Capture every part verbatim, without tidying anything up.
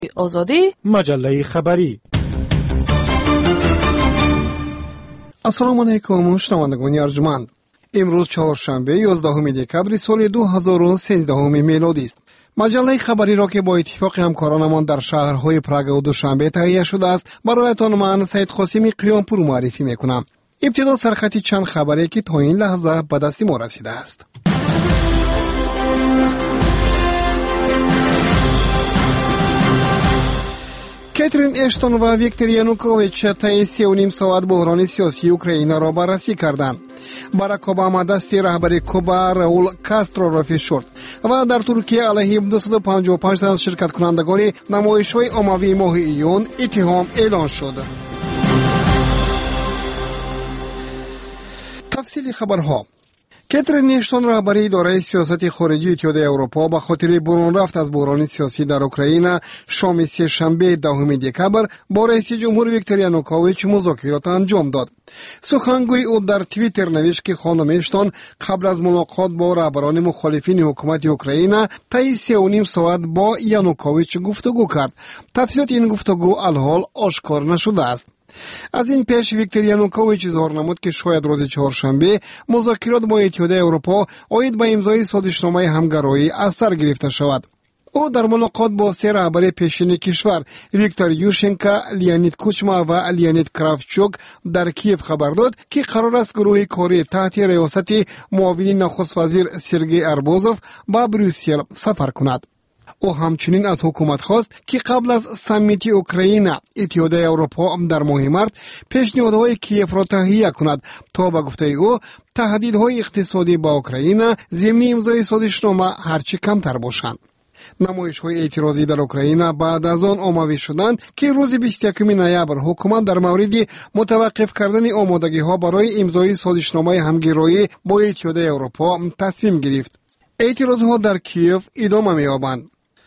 آزادی مجله خبری. السلام علیکم شنوندگان ارجمند. امروز چهارشنبه یازدهم دکبر سال دو هزار و سیزده میلادی است. مجله خبری را که با اتفاق همکارانمان در شهرهای پراگ و دوشنبه تهیه شده است برایتان من سید قاسمی قیامپور معرفی میکنم. ابتدا سرخطی چند خبری که تا این لحظه به دست ما رسیده است. کاترین اشتون و ویکتور یانوکوویچ طی سه و نیم ساعت بحران سیاسی اوکراین را بررسی کردند. باراک اوباما دستی رهبر کوبا راول کاسترو را فشرد و در ترکیه علیه دویست و پنجاه و پنج تن از شرکت کنندگان نمایش‌های عمومی ماه ایون اتهام اعلان شد. تفصیل خبرها. کاترین اشتون رهبر اداره سیاست خارجی اتحادیه اروپا به خاطر برون رفت از بحران سیاسی در اوکراین شام سه شنبه دهم دکبر با رئیس جمهور ویکتور یانوکوویچ مذاکرات انجام داد. سخنگوی او در توییتر نوشت که خانم اشتون قبل از ملاقات با رهبران مخالفین حکومت اوکراین طی سه و نیم ساعت با یانوکوویچ گفتگو کرد. تفصیلات این گفتگو الحال آشکار نشده است. از این پیش ویکتور یانوکوویچ اظهار نمود که شاید روز چهارشنبه مذاکرات با اتحادیه اروپا عاید به امضای سازشنامه همگرایی از سر گرفته شود. او در ملاقات با سه رهبر پیشین کشور ویکتور یوشنکا، لیانید کوچما و لیانید کرافتچوک در کیف خبر داد که قرار است گروه کاری تحت ریاست معاون نخست وزیر سرگئی اربوزوف به بروسل سفر کند. او همچنین از حکومت خواست که قبل از سمیت اوکراین اتحادیه اروپا در ماه مارس پیشنهادهای کیف را تهیه کند تا به گفته او تهدیدهای اقتصادی با اوکراین ضمن امضای سازشنامه هرچه کمتر باشند. نمایش‌های اعتراضی در اوکراین بعد از آن عمومی شدند که روز بیست و یکم نوامبر حکومت در مورد متوقف کردن آمادگی‌ها برای امضای سازشنامه همگرایی با اتحادیه اروپا تصمیم گرفت. اعتراضها در کیف ادامه می‌یابند.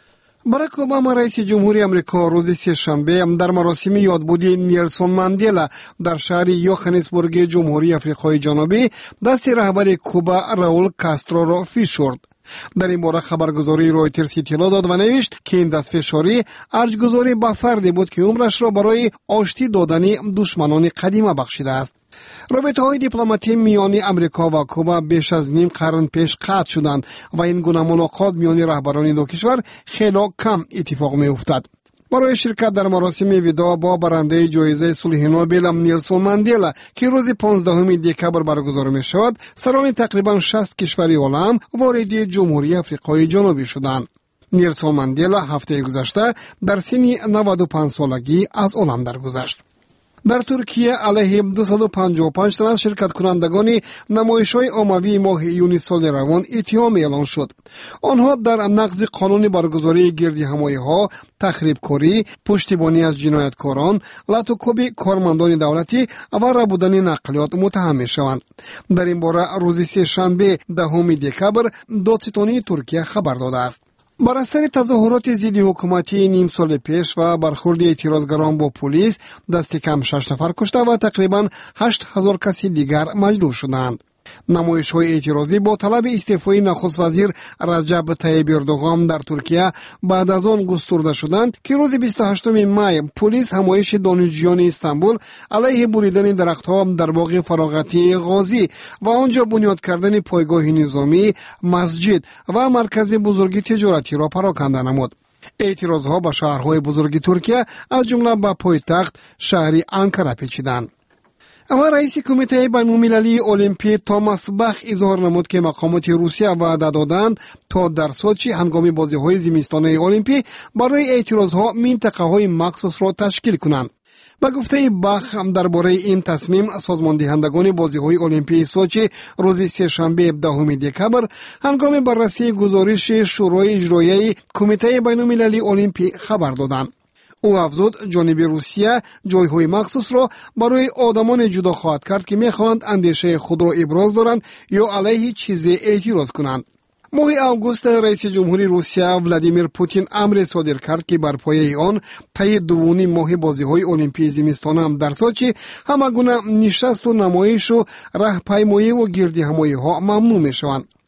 باراک اوباما رئیس جمهوری آمریکا روز سه شنبه در مراسم یادبودی نیلسون ماندلا در شهر یوهانسبورگ جمهوری آفریقای جنوبی دست رهبر کوبا راول کاسترو را فشرد. در این باره خبرگزاری رویترز اطلاع داد و نوشت که این دست فشاری ارجگذاری به فردی بود که عمرش را برای آشتی دادن دشمنان قدیمه بخشیده است. رابطه‌های دیپلماتی میان امریکا و کوبا بیش از نیم قرن پیش قطع شدند و این گونه ملاقات میان رهبران دو کشور خیلی کم اتفاق می‌افتد. برای شرکت در مراسم وداع با برنده جایزه صلح نوبل نیلسون ماندلا که روز پانزدهم دکبر برگزار می شود سران تقریبا شصت کشوری عالم وارد جمهوری آفریقای جنوبی شدند. نیلسون ماندلا هفته گذشته در سن نود و پنج سالگی از عالم درگذشت. در ترکیه علیه دویست و پنجاه و پنج تن از شرکت کنندگان نمایش‌های عمومی ماه ایون سال روان اتهام اعلان شد. آنها در نقض قانون برگزاری گردهمایی‌ها، تخریبکاری، پشتیبانی از جنایتکاران، لطوکوبی کارمندان دولتی و ربودن نقلیات متهم می‌شوند. در این باره روز سه شنبه دهم دکبر دادستانی ترکیه خبر داده است. بر اثر تظاهرات ضد حکومتی نیم سال پیش و برخورد اعتراضگران با پلیس دست کم شش نفر کشته و تقریبا هشت هزار کسی دیگر مجروح شدند. نمایش‌های اعتراضی با طلب استعفای نخست وزیر رجب طیب اردوغان در ترکیه بعد از آن گسترده شدند که روز بیست و هشتم می پلیس همایش دانشجویان استانبول علیه بریدن درخت‌ها در باغ فراغتی غازی و آنجا بنیاد کردن پایگاه نظامی، مسجد و مرکز بزرگ تجارتی را پراکنده نمود. اعتراضها به شهرهای بزرگ ترکیه از جمله به پایتخت شهر انکره پیچیدند. اما رئیس کمیته بین‌المللی المپی توماس باخ اظهار نمود که مقامات روسیه وعده دادند تا در سوچی هنگام بازی‌های زمستانه المپی برای اعتراضها منطقه‌های مخصوص را تشکیل کنند. با گفته باخ درباره این تصمیم سازمان دهندگان بازی‌های المپی سوچی روز سه شنبه دهم دکبر هنگام بررسی گزارش شورای اجرایی کمیته بین‌المللی المپی خبر دادند. او افزود جانب روسیه جایهای مخصوص را برای آدمان جدا خواهد کرد که میخواهند اندیشه خود را ابراز دارند یا علیه چیزی اعتراض کنند. ماه آگوست رئیس جمهوری روسیه ولادیمیر پوتین امر صادر کرد که بر پایه آن طی دو ماه بازی‌های المپی زمستانه در سوچی همگونه نشست و نمایش و راهپیمایی و گردهمایی‌ها ممنوع می‌شوند.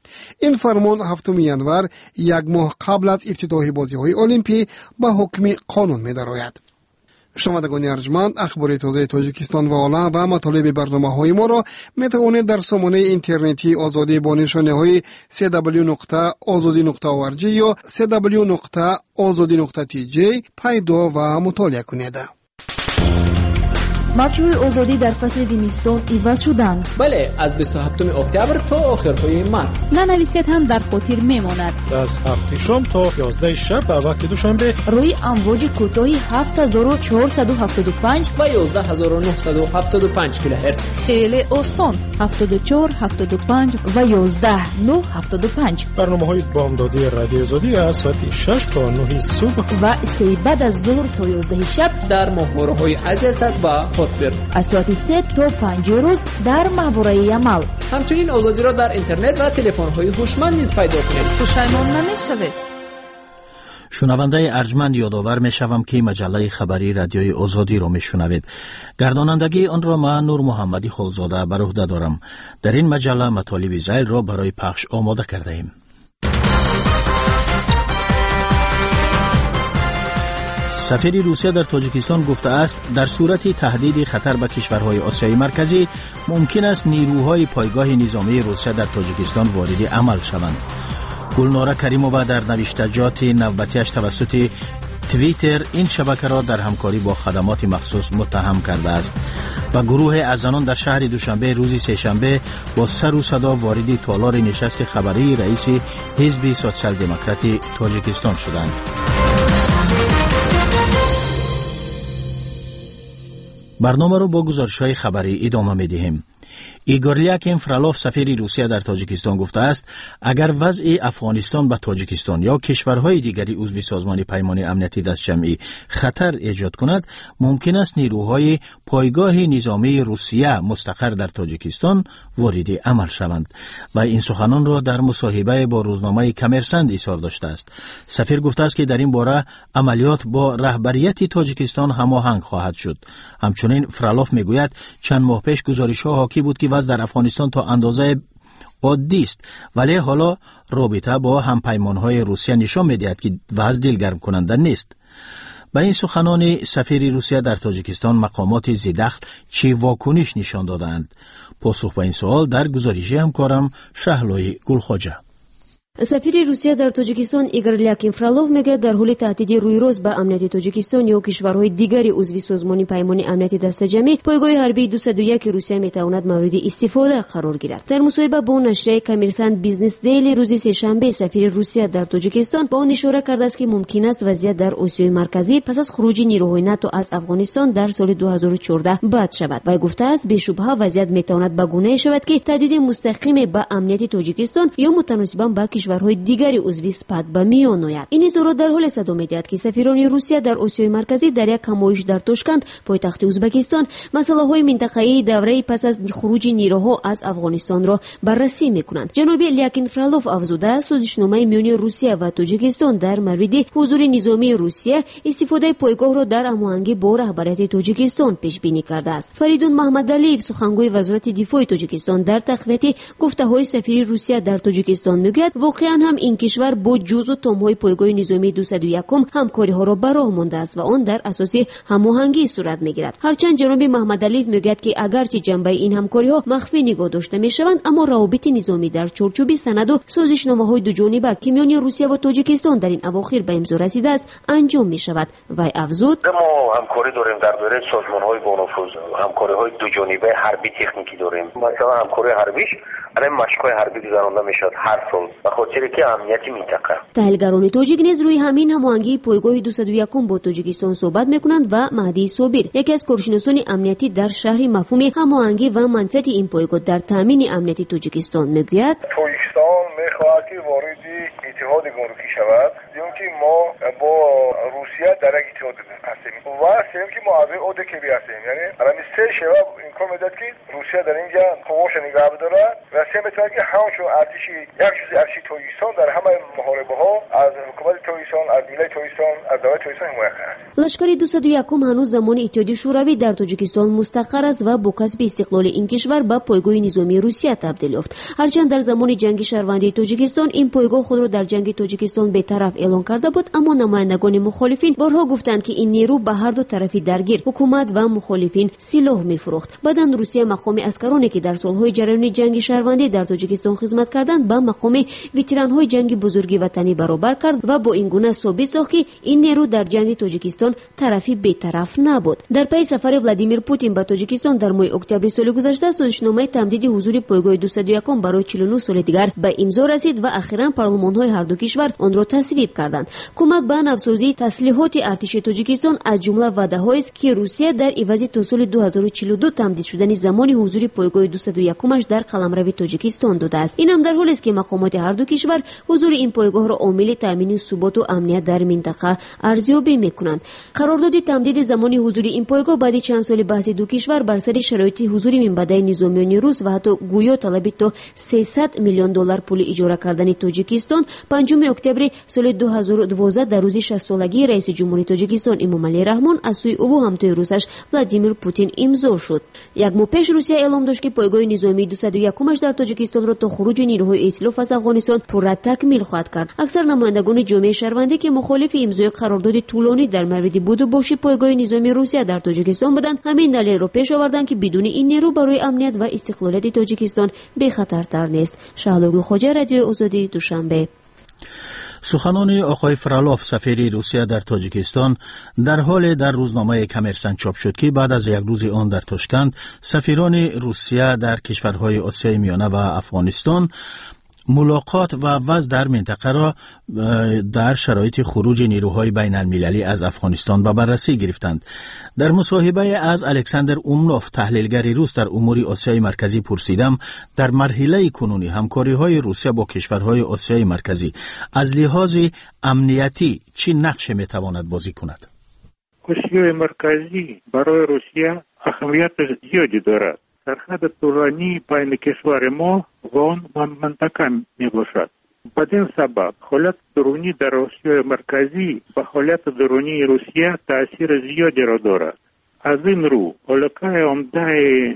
این فرمان هفتم ینور یک ماه قبل از افتتاح بازی‌های المپی به حکم قانون می‌دراید. شنوندگان ارجمند، اخبار تازه تاجیکستان و عالم و مطالب برنامه‌های ما را می‌توانید در سامانه اینترنتی آزادی با نشانه‌های دبلیو دبلیو دبلیو نقطه آزادی نقطه او آر جی یا دبلیو دبلیو دبلیو نقطه آزادی نقطه تی جی پیدا و مطالعه کنید. مافچه‌های آزادی در فصل زمستان عوض شدند. بله، از بیست و هفتم اکتبر تا آخرهای مارس. ننویسید هم در خاطر میماند. از هفت شام تا یازده شب به وقت دوشنبه روی امواج کوتاه هفت هزار و چهارصد و هفتاد و پنج و یازده هزار و نهصد و هفتاد و پنج کیلوهرتز. خیلی آسان. هفتاد و چهار، هفتاد و پنج و یازده، نه، هفتاد و پنج. برنامه‌های بامدادی رادیو آزادی از ساعت شش تا نه صبح و سه بعد از ظهر تا یازده شب در ماهواره‌های عزیزت و از ساعت سه تا پنج روز در محوره عمل. همچنین آزادی را در اینترنت و تلفن‌های هوشمند نیز پیدا کنید. پشیمان نمی‌شوید. شنونده ارجمند یادآور می‌شوم که مجله خبری رادیوی آزادی را می‌شنوید. گردانندگی آن را من نور محمدی خالزاده بر عهده دارم. در این مجله مطالب ذیل را برای پخش آماده کرده ایم. سفیر روسیه در تاجیکستان گفته است در صورت تهدید خطر به کشورهای آسیای مرکزی ممکن است نیروهای پایگاه نظامی روسیه در تاجیکستان وارد عمل شوند. گلناره کریمووا در نوشتجات نوبتیش توسط توییتر این شبکه را در همکاری با خدمات مخصوص متهم کرده است و گروه از زنان در شهر دوشنبه روز سه‌شنبه با سر و صدا وارد تالار نشست خبری رئیس حزب سوسیال دموکرات تاجیکستان شدند. برنامه رو با گزارش‌های خبری ادامه می‌دهیم. ایگور لیاکین فرالاف سفیر روسیه در تاجیکستان گفته است اگر وضع افغانستان به تاجیکستان یا کشورهای دیگری عضو سازمان پیمان امنیتی دست جمعی خطر ایجاد کند ممکن است نیروهای پایگاه نظامی روسیه مستقر در تاجیکستان وارد عمل شوند و این سخنان را در مصاحبه با روزنامه کمرسند اظهار داشته است. سفیر گفته است که در این باره عملیات با رهبریت تاجیکستان هماهنگ خواهد شد. همچنین فرالاف میگوید چند ماه پیش گزارش‌ها حاکی بود که وضع در افغانستان تا اندازه عادی است ولی حالا رابطه با همپیمان‌های روسیه نشان می‌دهد که وضع دلگرم کننده نیست. با این سخنان سفیر روسیه در تاجیکستان مقامات ذی‌دخل چه واکنش نشان دادند؟ پاسخ به این سوال در گزارش همکارم شهلای گلخواجه. سفیر روسیه در تاجیکستان ایگور لیاکین فرالاف میگه در حال تهدید روی روز به امنیت تاجیکستان یا کشورهای دیگری عضو سازمان پیمان امنیتی دست جمعی پایگاه حربی دویست و یک روسیه میتواند مورد استفاده قرار گیرد. در مصاحبه با نشریه کمرسند بیزنس دیلی روز سه‌شنبه سفیر روسیه در تاجیکستان با آن اشاره کرده است که ممکن است وضعیت در آسیای مرکزی پس از خروج نیروهای ناتو از افغانستان در سال دو هزار و چهارده بد شود و گفته است بی‌شبهه وضعیت میتواند به گونه‌ای شود که تهدید مستقیم به امنیت تاجیکستان یا متناسباً با کشورهای دیگری عضو سپاد به میان آید. این اظهارات در حال صدا می‌دهد که سفیران روسیه در آسیای مرکزی در یک همایش در تاشکند پایتخت ازبکستان مسائل منطقه‌ای دوره پس از خروج نیروها از افغانستان را بررسی می‌کنند. جناب لیاکین فرالاف افزوده سازشنامه میان روسیه و تاجیکستان در مورد حضور نظامی روسیه استفاده پایگاه را در هماهنگی با رهبریت تاجیکستان پیش بینی کرده است. فریدون محمدعلیف سخنگوی وزارت دفاع تاجیکستان در تقویت گفته‌های سفیر روسیه در تاجیکستان میگوید واقعاً هم این کشور با جزء تام‌های پایگاه نظامی دویست و یک همکاری‌ها را براه مانده است و آن در اساس هماهنگی صورت می‌گیرد. هرچند جناب محمدعلیف میگوید که اگرچه جنبه این همکاری‌ها مخفی نگاه داشته می‌شوند اما روابط نظامی در چارچوب سند و سازشنامه‌های دو جانبه که میان روسیه و تاجیکستان در این اواخر به امضا رسیده است انجام می‌شود و افزود ما همکاری داریم در دوره سازمان‌های با نفوذ، همکاری‌های دو جانبه حربی تکنیکی داریم. مثلا همکاری حربیش الان مشق‌های حربی گذرانده می‌شود هر سال به خاطر که امنیت منطقه. تحلیلگران تاجیک نیز روی همین هماهنگی پایگاه دویست و یک با تاجیکستان صحبت می‌کنند و مهدی صابر یکی از کارشناسان امنیتی در شهر مفهوم هماهنگی و منفعت این پایگاه در تامین امنیت تاجیکستان میگوید تاجیکستان می‌خواهد که وارد اتحاد گمرکی شود، چون که ما با روسیه در یک اتحاد هستیم و سیم که ما از اوده که بی هستیم، یعنی الان سه شبه امکان میداد که روسیه در اینجا قواش نگاه بداره و سیم میتونه که همچون ارتشی یک جزء ارتشی تویستان در همه محاربه ها از حکومت تویستان، از ملت تویستان، از دولت تویستان حمایت کنند. لشکر دویست و یک هنوز زمان اتحادیه شوروی در تاجیکستان مستقر است و با کسب استقلال این کشور به پایگاه نظامی روسیه تبدیل یافت. هرچند در زمان جنگ شهروندی تاجیکستان این پایگاه خود را در جنگ تاجیکستان بی‌طرف اعلان کرده بود، اما نمایندگان مخالفین بارها گفتند که این نیرو به هر دو طرفی درگیر، حکومت و مخالفین، سلاح می‌فروخت. بعداً روسیه مقام اسکرانی که در سالهای جریان جنگ شهروندی در تاجیکستان خدمت کردند به مقام وتران‌های جنگ بزرگ وطنی برابر کرد و با این گونه ثابت ساخت که این نیرو در جنگ تاجیکستان طرفی بی‌طرف نبود. در پی سفر ولادیمیر پوتین به تاجیکستان در ماه اکتبر سال گذشته، سازشنامه تمدید حضور پایگاه دویست و یک برای چهل و نه سال دیگر به امضا رسید و اخیراً پارلمان‌های هر دو کشور آن را تصویب کردند. کمک به نوسازی تسلیحات ارتش تاجیکستان از جمله وعده‌هایی است که روسیه در عوض تا سال دو هزار و چهل و دو تمدید شدن زمان حضور پایگاه دویست و یک در قلمرو تاجیکستان داده است. این هم در حالی است که مقامات هر دو کشور حضور این پایگاه را عامل تامین ثبات و امنیت در منطقه ارزیابی می‌کنند. قرارداد تمدید زمان حضور این پایگاه بعد چند سال بحث دو کشور بر سر شرایط حضور منبع نظامیان روس و حتی گویا طلب تا سیصد میلیون دلار پول اجاره کردن تاجیکستان پنجم اکتبر سال دو هزار و دوازده در روز شصت سالگی رئیس جمهوری تاجیکستان امامعلی رحمان از سوی او و همتای روسش ولادیمیر پوتین امضا شد. یک ماه پیش روسیه اعلام داشت که پایگاه نظامی دویست و یک در تاجیکستان را تا خروج نیروهای ائتلاف از افغانستان پورا تکمیل خواهد کرد. اکثر نمایندگان جامعه شهروندی که مخالف امضای قرارداد طولانی در مورد بود و باشی پایگاه نظامی روسیه در تاجیکستان بودند، همین دلیل را پیش آوردند که بدون این نیرو برای امنیت و استقلالیت تاجیکستان بی خطرتر نیست. شهلوگل خواجه، رادیو آزادی، دوشنبه. سخنان آقای فرالوف سفیر روسیه در تاجیکستان در حال در روزنامه کمرسن چاپ شد که بعد از یک روز آن در تاشکند سفیران روسیه در کشورهای آسیای میانه و افغانستان ملاقات و وضع در منطقه را در شرایط خروج نیروهای بین المللی از افغانستان به بررسی گرفتند. در مصاحبه از الکساندر اومنوف تحلیلگر روس در امور آسیای مرکزی پرسیدم در مرحله کنونی همکاری های روسیه با کشورهای آسیای مرکزی از لحاظ امنیتی چه نقش می تواند بازی کند؟ آسیای مرکزی برای روسیه اهمیت زیادی دارد. سرحد طولانی بین کشور ما و آن منطقه می باشد. بدین سبب حالت درونی در آسیای مرکزی و حالت درونی روسیه تأثیر زیادی را دارد. از این رو علاقه عمده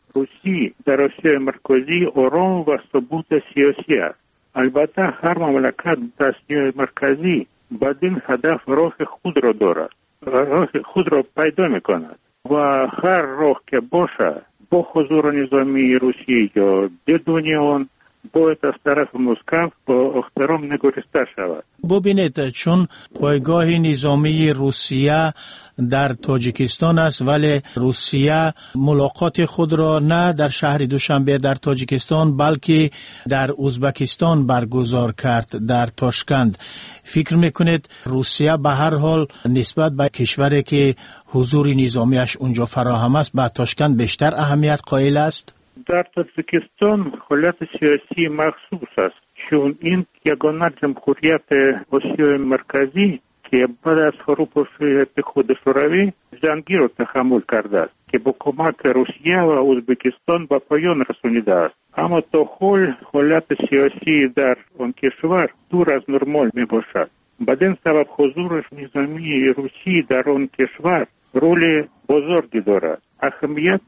روسی در آسیای مرکزی آرام و ثبات سیاسی است. البته هر مملکت در آسیای مرکزی بدین هدف راه خود را دارد، راه خود را پیدا می کند و هر راه که باشد با حضور نظامی روسیه یا بدون آن باید از طرف مسکو با احترام نگریسته شود. ببینید، چون پایگاه نظامی روسیه در تاجیکستان است ولی روسیه ملاقات خود را نه در شهر دوشنبه در تاجیکستان بلکه در ازبکستان برگزار کرد در تاشکند. فکر میکنید روسیه به هر حال نسبت به کشوری که حضور نظامیش اونجا فراهم است به تاشکند بیشتر اهمیت قائل است؟ در تاجیکستان حالت سیاسی مخصوص است، چون این یگانه جمهوریت آسیای مرکزی که بعد از فروپاشی اتحاد شوروی جنگی را تحمل کرده است که با کمک روسیه و ازبکستان به پایان رسانیده است. اما تا حال حالت سیاسی در آن کشور دور از نرمال می باشد. بدین سبب حضور نظامی روسی در آن کشور رول بزرگی دارد. اهمیت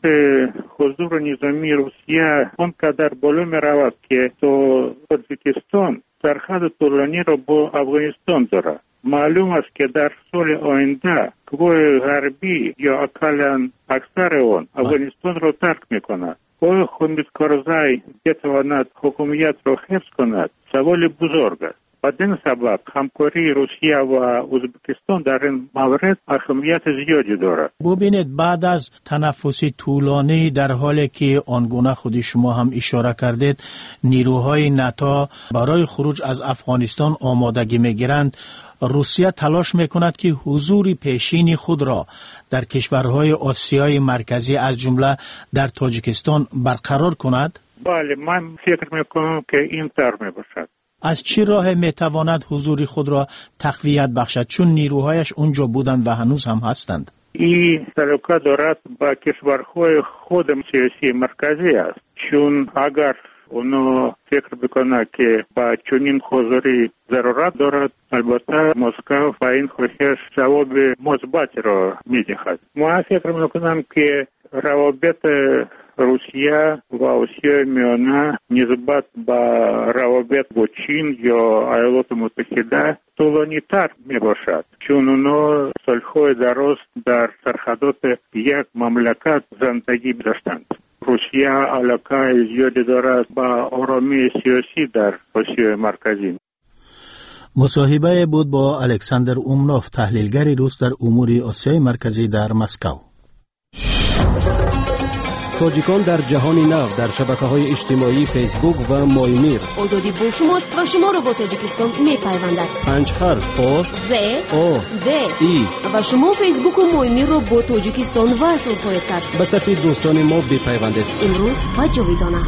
حضور نظامی روسیه آنقدر بالا می رود که تا تاجیکستان سرحد طولانی را با افغانستان دارد. معلوم است که در سال آینده قوای غربی یا اقلا اکثر آن افغانستان را ترک می کند. آیا حامد کارزای بتواند حکومت را حفظ کند؟ سوال بزرگ است. بدین سبب همکاری روسیه و ازبکستان در این مورد اهمیت زیادی دارد. ببینید، بعد از تنفسی طولانی در حالی که آنگونه خودی شما هم اشاره کردید نیروهای ناتو برای خروج از افغانستان آمادگی میگیرند، روسیه تلاش میکند که حضور پیشین خود را در کشورهای آسیای مرکزی از جمله در تاجیکستان برقرار کند؟ بله، من فکر میکنم که این طور میباشد. از چه راه میتواند حضور خود را تقویت بخشد چون نیروهایش اونجا بودند و هنوز هم هستند؟ این تعلق دارد با کشورهای خود سیاسی مرکزی است، چون اگر اونو فکر بکنه که با چنین حضوری ضرورت دارد، البته مسکو با این خواهش جواب مثبت را میدهد. ما فکر میکنم که روابط روسیه و آسیای میانه نسبت به روابط با چین یا ایالات متحده طولانی تر می باشد، چون اونا سالهای دراز در سرحدات یک مملکت زندگی داشتند. روسیه علاقه زیادی دارد با آرامی سیاسی در آسیای مرکزی. مصاحبه بود با الکساندر اومنوف، تحلیلگر روس در امور آسیای مرکزی در مسکو. تاجیکان در جهان نو در شبکه‌های اجتماعی فیسبوک و مایمیر. آزادی با شماست و شما را با تاجیکستان می‌پیوندد. پنج حرف آ ز او د ای و شما فیسبوک و مایمیر را با تاجیکستان وصل خواهید کرد. به صفحه دوستان ما بپیوندید. امروز و جاویدانه.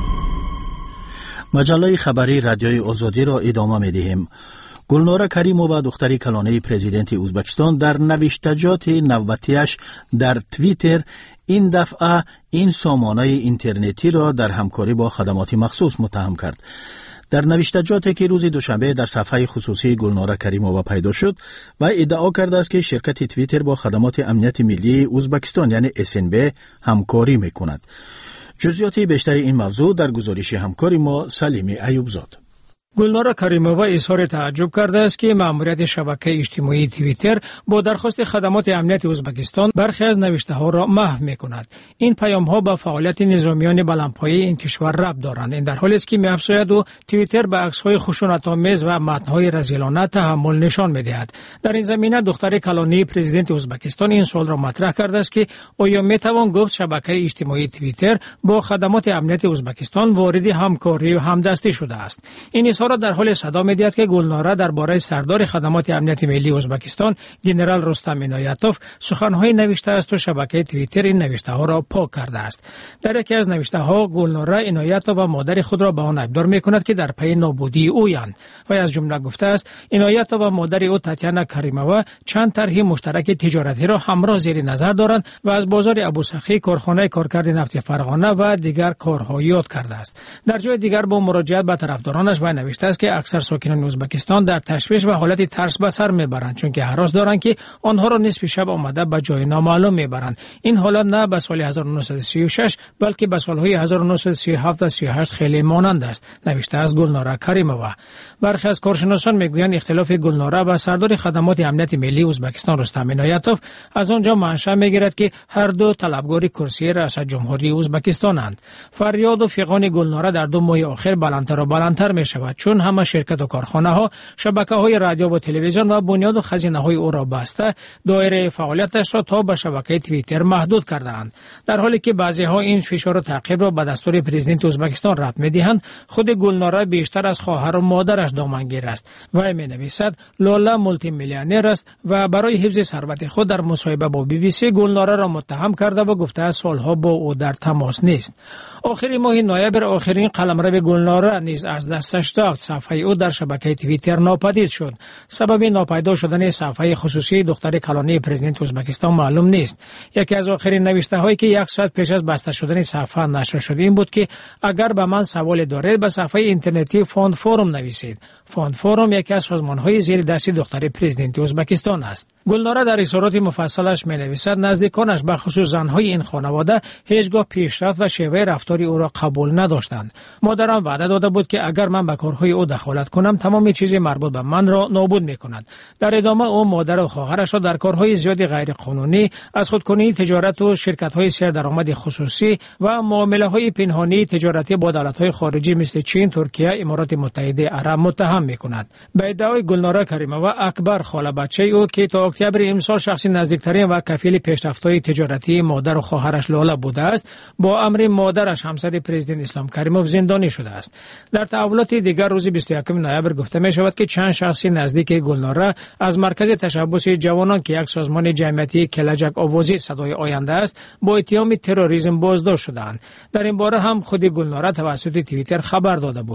مجله خبری رادیوی آزادی را ادامه می‌دهیم. گلناره کریمووا دختری کلانه پرزیدنت ازبکستان در نوشتجات نوبتیش در توییتر این دفعه این سامانه اینترنتی را در همکاری با خدمات مخصوص متهم کرد. در نوشتجاتی که روز دوشنبه در صفحه خصوصی گلناره کریمووا پیدا شد و ادعا کرده است که شرکت توییتر با خدمات امنیت ملی ازبکستان یعنی اس ان بی همکاری میکند. جزئیات بیشتر این موضوع در گزارش همکاری ما سلیمی ایوبزاد. گلناره کریمووا اظهار تعجب کرده است که مأموریت شبکه اجتماعی توییتر با درخواست خدمات امنیت ازبکستان برخی از نوشته‌ها را محو می‌کند. این پیام‌ها با فعالیت نظامیان بلندپایه این کشور ربط دارند. این در حالی است که می‌افزاید و توییتر به عکس‌های خشونت‌آمیز و متن‌های رذیلانه تحمل نشان می‌دهد. در این زمینه دختر کلانی پرزیدنت ازبکستان این سوال را مطرح کرده است که آیا می‌توان گفت شبکه اجتماعی توییتر با خدمات امنیت ازبکستان وارد همکاری و همدستی شده است؟ این اظهار در حال صدا می‌دهد که گلناره درباره سردار خدمات امنیت ملی ازبکستان ژنرال رستم عنایتوف سخن‌های نوشته است و شبکه توییتر این نوشته‌ها را پاک کرده است. در یکی از نوشته‌ها گلناره عنایتوف و مادر خود را به آن ابدار می‌کند که در پی نابودی اویند و از جمله گفته است عنایتوف و مادر او تاتیانا کریمووا چند طرح مشترک تجارتی را همراه زیر نظر دارند و از بازار ابوسخی، کارخانه کارکرد نفت فرغانه و دیگر کارها یاد کرده است. در جای دیگر با مراجعت به طرفدارانش و نوشته است که اکثر ساکنان ازبکستان در تشویش و حالت ترس به سر میبرند چون که هراس دارند که آنها را نصف شب آمده به جای نامعلوم میبرند. این حالت نه به سال هزار و نهصد و سی و شش بلکه به سالهای هزار و نهصد و سی و هفت و سی و هشت خیلی مانند است، نوشته از گلناره کریمووا. برخی از کارشناسان میگویند اختلاف گلناره و سردار خدمات امنیت ملی ازبکستان رستم عنایتوف از آنجا منشأ میگیرد که هر دو طلبکار کرسی ریاست جمهوری ازبکستانند. فریاد و فغان گلناره در دو ماه اخیر بلندتر و بلندتر میشود چون همه شرکت و کارخانه ها، شبکه های رادیو و تلویزیون و بنیاد و خزینه های او را بسته دایره فعالیتش را تا به شبکه توییتر محدود کردند. در حالی که بعضی ها این فشار و تعقیب را به دستور پرزیدنت ازبکستان ربط می‌دهند، خود گلناره بیشتر از خواهر و مادرش دامنگیر است. وی می‌نویسد لاله مولتی میلیونر است و برای حفظ ثروت خود در مصاحبه با بی بی سی گلناره را متهم کرده و گفته است سالها با او در تماس نیست. آخر ماه نوامبر آخرین قلمرو گلناره نیز از دستش رفت. صفحه او در شبکه توییتر ناپدید شد. سبب ناپیدا شدن صفحه خصوصی دختر کلانی پرزیدنت ازبکستان معلوم نیست. یکی از آخرین نوشته هایی که یک ساعت پیش از بسته شدن صفحه نشر شد این بود که اگر به من سوال دارید به صفحه اینترنتی فاند فورم نویسید. فاند فورم یکی از سازمان‌های زیر دست دختر پرزیدنت ازبکستان است. گلناره در اظهارات مفصلش می‌نویسد نزدیکانش به خصوص زن‌های این خانواده هیچگاه پیشرفت و شیوه رفتاری او را قبول نداشتند. مادرم وعده داده بود که اگر من به کارهای او دخالت کنم تمام چیز مربوط به من را نابود می‌کند. در ادامه او مادر و خواهرش را در کارهای زیادی غیر قانونی از خودکنی تجارت و شرکت‌های سردرآمد خصوصی و معامله‌های پنهانی تجارتی با دولت‌های خارجی مثل چین، ترکیه، امارات متحده عرب متهم می‌کند. به ادعای گلناره کریمووا اکبر خاله بچه او که تا اکتبر امسال شخصی نزدیکترین و کفیل پیشرفت‌های تجارتی مادر و خواهرش لاله بوده است، با امر مادرش همسر پرزیدنت اسلام کریموف زندانی شده است. در تحولات دیگر روز بیست و یکم نوامبر گفته می شود که چند شخصی نزدیک گلناره از مرکز تشبث جوانان که یک سازمان جمعیتی کلجک آوازی صدای آینده است با اتهام تروریسم بازداشت شدند. در این باره هم خود گلناره توسط توییتر خبر داده بود.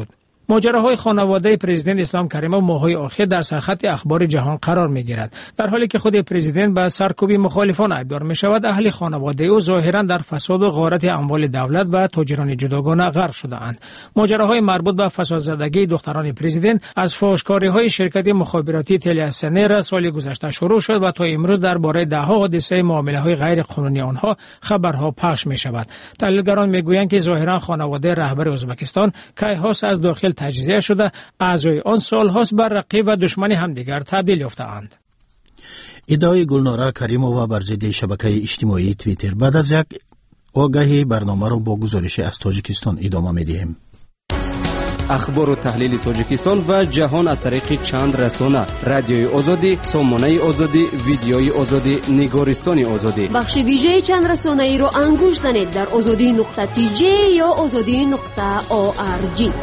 ماجراهای خانواده پرزیدنت اسلام کریمov ماه‌های اخیر در سرخط اخبار جهان قرار می‌گیرد. در حالی که خود پرزیدنت به سرکوبی مخالفان ادعا می‌شود، اهل خانواده او ظاهراً در فساد و غارت اموال دولت و تاجران جداگانه غرق شده‌اند. ماجراهای مربوط به فسادزدگی دختران پرزیدنت از فحاشکاری‌های شرکت مخابراتی تلیاسنر سال گذشته شروع شد و تا امروز درباره ده‌ها حادثه معامله‌های غیر قانونی آنها خبرها پخش می‌شود. تحلیلگران می‌گویند که ظاهراً خانواده رهبر ازبکستان کیهاس از داخل تجزیه شده، اعضای آن سال‌هاست بر رقیب و دشمن همدیگر تبدیل یافته‌اند. ادعای گلناره کریمووا بر ضد شبکه اجتماعی توییتر. بعد از یک آگهی برنامه را با گزارش از تاجیکستان ادامه می‌دهیم. اخبار و تحلیل تاجیکستان و جهان از طریق چند رسانه: رادیوی آزادی، سامانه آزادی، ویدیوی آزادی، نگارستان آزادی. بخش ویژه چند رسانه ای رو انگوش زنید در آزادی نقطه تی جی یا آزادی نقطه او آر جی.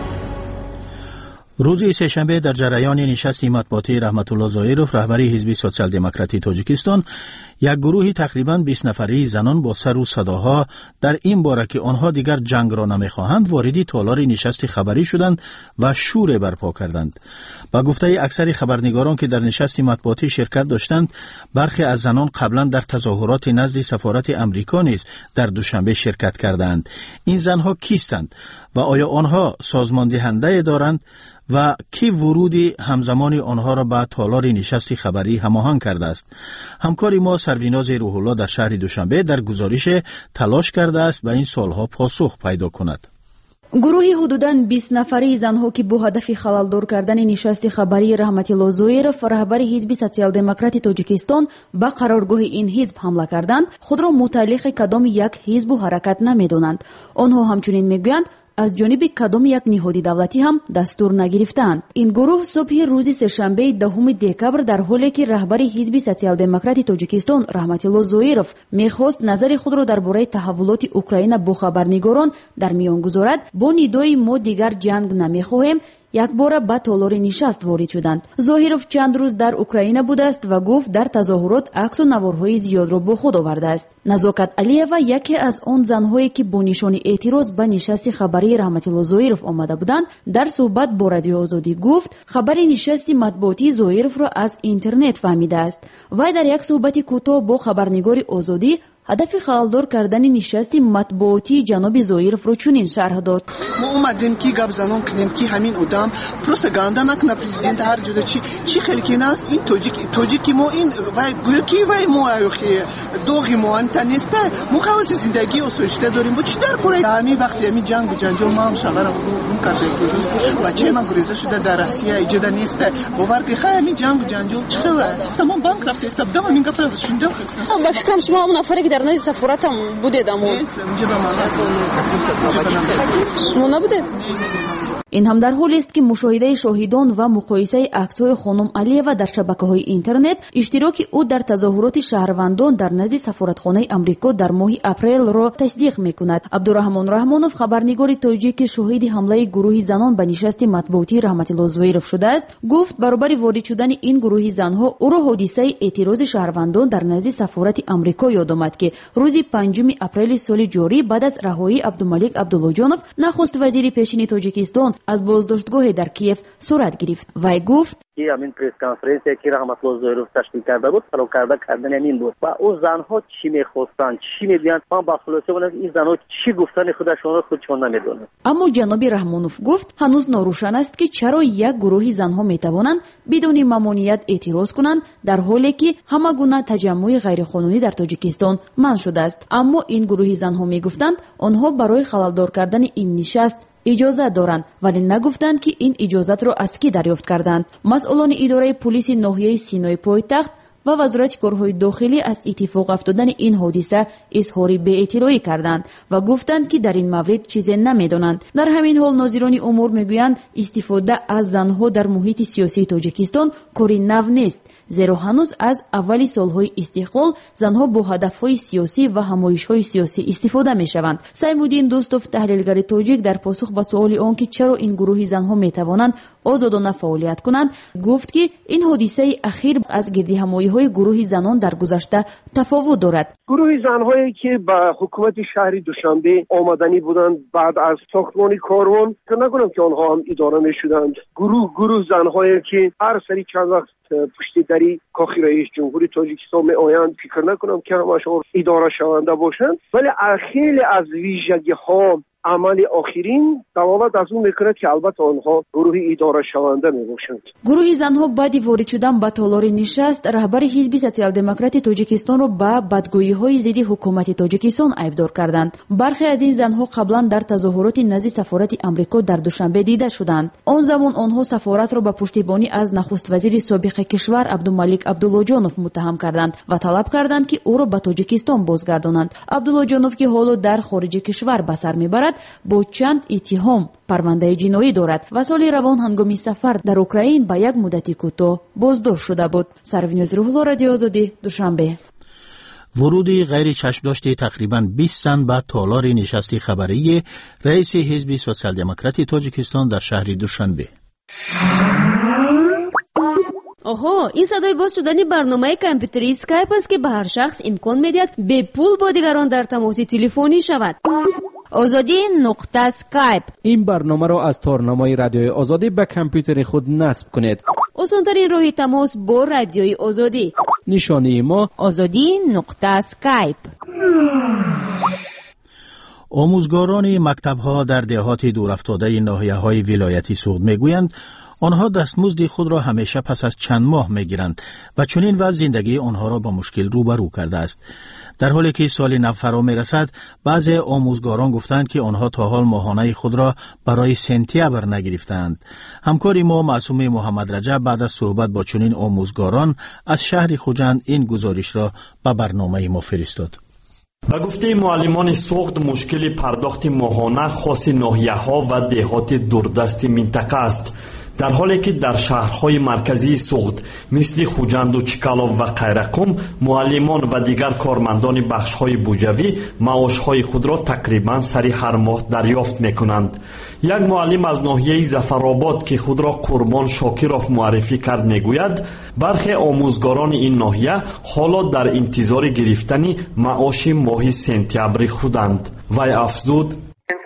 روز سه‌شنبه در جریان نشست مطبوعاتی رحمت الله ظاهرov رهبر حزب سوسیال دموکراتی تاجیکستان، یک گروه تقریباً بیست نفری زنان با سر و صداها در این باره که آنها دیگر جنگ را نمی‌خواهند واردی تالار نشست خبری شدند و شور برپا کردند. با گفته اکثر خبرنگاران که در نشست مطبوعاتی شرکت داشتند، برخی از زنان قبلا در تظاهرات نزد سفارت امریکا نیز در دوشنبه شرکت کردند. این زنها کیستند و آیا آنها سازمان دهنده دارند و کی ورودی همزمان آنها را به تالار نشست خبری هماهنگ کرده است؟ همکار ما سرویناز روح الله در شهر دوشنبه در گزارش تلاش کرده است به این سوالها پاسخ پیدا کند. گروهی حدوداً بیست نفری زنها که با هدف خلالدار کردن نشست خبری رحمت الله ظاهرov رهبر حزب سوسیال دموکراتی تاجیکستان به قرارگاه این حزب حمله کردند، خود را متعلق کدام یک حزب و حرکت نمی‌دانند. آنها همچنین میگویند از جانب کدام یک نهاد دولتی هم دستور نگرفتند. این گروه صبح روز سه‌شنبه دهم دکبر در حالی که رهبر حزب سوسیال دموکراتی تاجیکستان رحمت الله ظاهرov میخواست نظر خود را درباره تحولات اوکراین با خبرنگاران در میان گذارد، با ندای ما دیگر جنگ نمیخواهیم یک بار به تالار نشست وارد شدند. ظاهرov چند روز در اوکراین بوده است و گفت در تظاهرات عکس و نوارهای زیاد را با خود آورده است. نزاکت علیوا یکی از آن زنهایی که با نشان اعتراض به نشست خبری رحمت الله ظاهرov آمده بودند، در صحبت با رادیو آزادی گفت خبر نشست مطبوعاتی ظاهرov را از اینترنت فهمیده است. وی در یک صحبت کوتاه با خبرنگار آزادی هدف خلالدار کردن نشست مطبوعاتی جناب ظاهرov رو چنین شرح داد: ما اومدیم که گپ زنان کنیم که همین آدم پروپاگاندا نکنه پرزیدنت هر جوره چی چی خیلی کناست این توجیک توجیکی ما این وای گوکی وای ما اخی دوغی ما انت نیست ما خواست زندگی و سوشته داریم با چی در پره همین وقتی همین جنگ و جنجال ما هم شغل اون کرده که روز بچه ما گریزه شده در روسیه ایجاد نیست باور که خیلی همین جنگ و جنجال چه خبره تمام بانک رفته است دم همین گپ شونده با فکرم شما اون نفری در نزد سفارت هم بودید اما شما نبودید؟ این هم در حالی است که مشاهده شاهدان و مقایسه عکس‌های خانم علیوا در شبکه‌های اینترنت اشتراک او در تظاهرات شهروندان در نزد سفارتخانه آمریکا در ماه اپریل را تصدیق می‌کند. عبدالرحمن رحمانوف خبرنگار تاجیک شاهد حمله گروه زنان به نشست مطبوعاتی رحمت الله ظاهرov شده است، گفت برابر وارد شدن این گروه زنها او را حادثه اعتراض شهروندان در نزد سفارت آمریکا یاد آمد که روز پنجم اپریل سال جاری بعد از رهایی عبدالملک عبداللهجانov نخست وزیر پیشین تاجیکستان از بازداشتگاه در کیف صورت گرفت. وی گفت که همین پرس کنفرانسی که رحمت الله ظاهرov تشکیل کرده بود فرو کرده کردن همین بود و او زنها چی میخواستند چی میگویند من با خلاصه بودم این زنها چی گفتن خودشون خودشون نمیدونن. اما جناب رحمانوف گفت هنوز ناروشن است که چرا یک گروه زنها میتوانند بدون ممانعت اعتراض کنند در حالی که همه گونه تجمع غیرقانونی در تاجیکستان منع شده است. اما این گروه زنها میگفتند آنها برای خلالدار کردن این نشست اجازه دارند ولی نگفتند که این اجازت را از کی دریافت کردند. مسئولان اداره پلیس ناحیه سینای پایتخت و وزارت کارهای داخلی از اتفاق افتادن این حادثه اظهار بی‌اطلاعی کردند و گفتند که در این مورد چیزی نمیدانند. در همین حال ناظران امور میگویند استفاده از زنها در محیط سیاسی تاجیکستان کاری نو نیست، зеро ҳанӯз аз аввали солҳои истиқлол занҳо бо ҳадафҳои сиёсӣ ва ҳамоишҳои сиёсӣ истифода мешаванд. Саймуддин Дӯстов, таҳлилгари тоҷик, дар посух ба суоли он ки чаро ин гурӯҳи занҳо метавонанд озодона фаъолият кунанд, гуфт ки ин ҳодисаи ахир аз гирдиҳамоиҳои гурӯҳи занон дар гузашта тафовут дорад. гурӯҳи занҳое ки ба ҳукумати шаҳри душанбе омаданӣ буданд баъд аз сохтмони корвон, нагӯям ки онҳо ҳам идора мешуданд. гурӯҳ гурӯҳ занҳое ки ҳар сари чанд вақт пушти дари кохи раис ҷумҳури тоҷикистон меоянд, фикр накунам ки ҳамашон идора шаванда бошанд, вале хеле аз вижагиҳо амали охирин даволат аз он мекунад ки албатта онҳо гурӯҳи идора шаванда мебошанд. гурӯҳи занҳо баъди ворид шудан ба толори нишаст раҳбари ҳизби социал-демократи тоҷикистонро ба бадгӯиҳои зидди ҳукумати тоҷикистон айбдор карданд. бархе аз ин занҳо қаблан дар тазоҳуроти назди сафорати амрико дар душанбе дида шуданд. он замон онҳо сафоратро ба пуштибонӣ аз нахуствазири собиқи кишвар абдумалик абдуллоҷонов муттаҳам карданд ва талаб карданд ки ӯро ба тоҷикистон бозгардонанд. абдуллоҷонов ки ҳоло дар хориҷи кишвар ба сар мебарад, бо чанд иттиҳом парвандаи ҷиноӣ дорад ва соли равон ҳангоми сафар дар Украин ба як муддати кӯтоҳ боздошт шуда буд. Сарвиноз Рӯҳулло, Радиои Озодӣ, Душанбе. وروди غیر چشمداشتی تقریباً بیست زن به تالار نشست خبری رئیس حزب سوسیال دموکراتی تاجیکستان در شهر دوشنبه. оҳо, ин садои боз шудани барномаи компютери скайп аст ки ба ҳар шахс имкон медиҳад бепул бо дигарон дар тамоси телефонӣ шавад. озодӣ нуқта скайп. این برنامه را از تارنمای رادیوی آزادی به کامپیوتر خود نصب کنید. осонтарин роҳи тамос бо радиои озодӣ. نشانی ما озодӣ нуқта скайп. آموزگاران مکتب‌ها در دهات دورافتاده ناحیه‌های ولایتی سوغد می‌گویند آنها دستمزد خود را همیشه پس از چند ماه می‌گیرند و چنین وضع زندگی آنها را با مشکل روبرو کرده است. در حالی که سال نو فرا می‌رسد، بعضی آموزگاران گفتند که آنها تا حال ماهانه خود را برای سپتامبر نگرفتند. همکار ما معصوم محمد رجب بعد از صحبت با چنین آموزگاران از شهر خوجند این گزارش را به برنامه ما فرستاد. به گفته معلمان سوغد مشکل پرداخت ماهانه خاص ناحیه‌ها و دهات دوردست منطقه است، در حالی که در شهرهای مرکزی سوغد مثل خوجند و چکالov و قیرقوم معلمان و دیگر کارمندان بخش‌های بودجوی معاش‌های خود را تقریباً سری هر ماه دریافت می‌کنند. یک معلم از ناحیه ظفرآباد که خود را قربان شاکرov معرفی کرد میگوید برخی آموزگاران این ناحیه حالا در انتظار گرفتن معاش ماه سپتامبر خودند. وی افزود: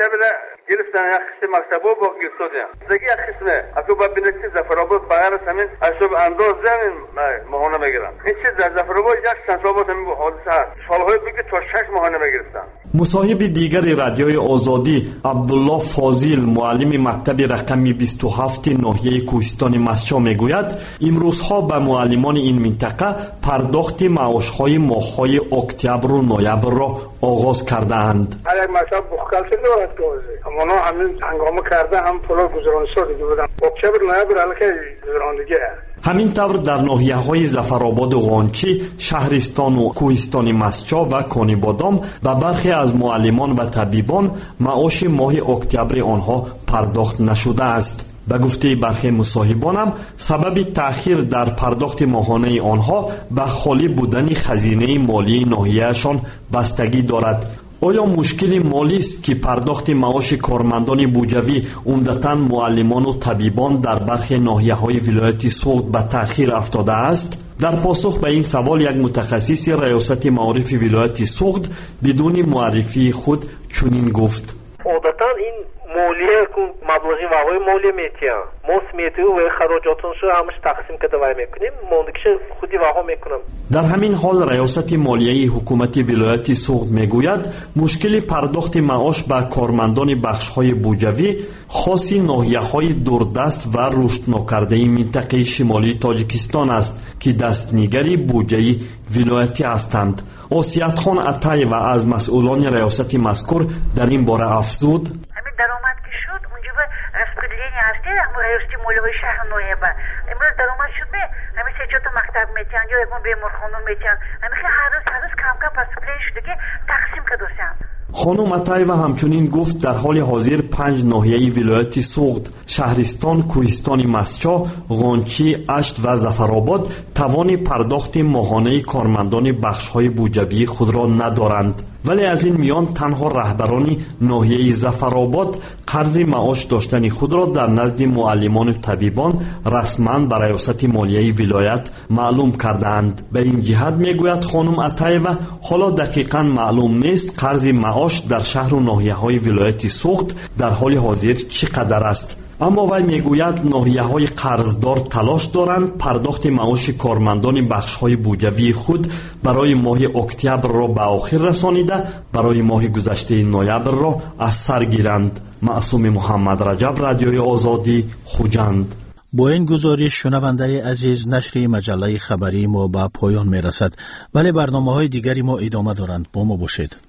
گرفتن یک قسم مکتبا با گرفتن دیگه یک قسم اگه با بنویسی ظفرآباد بغیر همین اشوب انداز زمین ماهانه میگیرن. این چیز در ظفرآباد یک سنسابات همین حادثه هست. سالهای بگی تا شش ماهانه میگرفتن. مصاحب دیگر رادیوی آزادی عبدالله فاضل معلم مکتب رقم بیست و هفت ناحیه کوهستان مسچا میگوید امروزها به معلمان این منطقه پرداخت معاش‌های ماه‌های اکتبر و نوامبر را آغاز کرده‌اند. هر یک مکتب بخکل شده است که اونا همین هنگام کرده هم پول گذرانی شده بودن. اکتبر نوامبر الان گذراندگی همین طور در ناحیه‌های ظفرآباد و غانچی، شهرستان و کوهستان مسچا و کانی بادام و برخی از معلمان و طبیبان معاش ماه اکتبر آنها پرداخت نشده است. به گفته برخی مصاحبانم سبب تأخیر در پرداخت ماهانه آنها به خالی بودن خزینه مالی ناحیه‌شان بستگی دارد. آیا مشکل مالی است که پرداخت معاش کارمندان بودجوی عمدتاً معلمان و طبیبان در برخی ناحیه‌های ولایت سوغد به تأخیر افتاده است؟ در پاسخ به این سوال یک متخصص ریاست معارف ولایت سوغد بدون معرفی خود چنین گفت: عادتاً این مالیه که مبلغی وقای مالیه میتیم ما سمیتی و خراجاتونشو همش تقسیم کده وای میکنیم موندکش خودی وقا میکنم. در همین حال ریاست مالیه حکومت ولایت سوغد میگوید مشکل پرداخت معاش به کارمندان بخش‌های بودجوی خاص ناحیه‌های دوردست و رشد ناکرده منطقه شمالی تاجیکستان است که دستنیگری بودجه ولایتی هستند. آسیت خان عطای و از مسئولان ریاست مذکور در این باره افزود: همین درآمد که شد اونجا به распределение هستی همون ریاستی مالیه شهر نویبه امروز درآمد شد به همین سه چهار تا مکتب میتین یا یک بیمارخانه میتین همین هر روز هر روز کم کم پس پلی شده که تقسیم کردن. خانم عطایeva همچنین گفت در حال حاضر پنج ناحیه ولایت سوغد، شهرستان، کوهستان مسچا، غانچی، اشت و ظفرآباد توان پرداخت ماهانه کارمندان بخش‌های بودجوی خود را ندارند. ولی از این میان تنها رهبران ناحیه ظفرآباد قرض معاش داشتن خود را در نزد معلمان و طبیبان رسما به ریاست مالیه ولایت معلوم کردند. به این جهت میگوید خانم عطایeva حالا دقیقاً معلوم نیست قرض معاش در شهر و ناحیه های ولایت سوغد در حال حاضر چقدر است. اما وی میگوید ناحیه های قرضدار تلاش دارند پرداخت معاش کارمندان بخش های بودجوی خود برای ماه اکتبر را به آخر رسانیده برای ماه گذشته نوامبر را از سر گیرند. معصوم محمد رجب، رادیوی آزادی، خوجند. با این گزارش شنونده عزیز نشر مجله خبری ما به پایان می رسد، ولی برنامه های دیگری ما ادامه دارند. با ما باشید.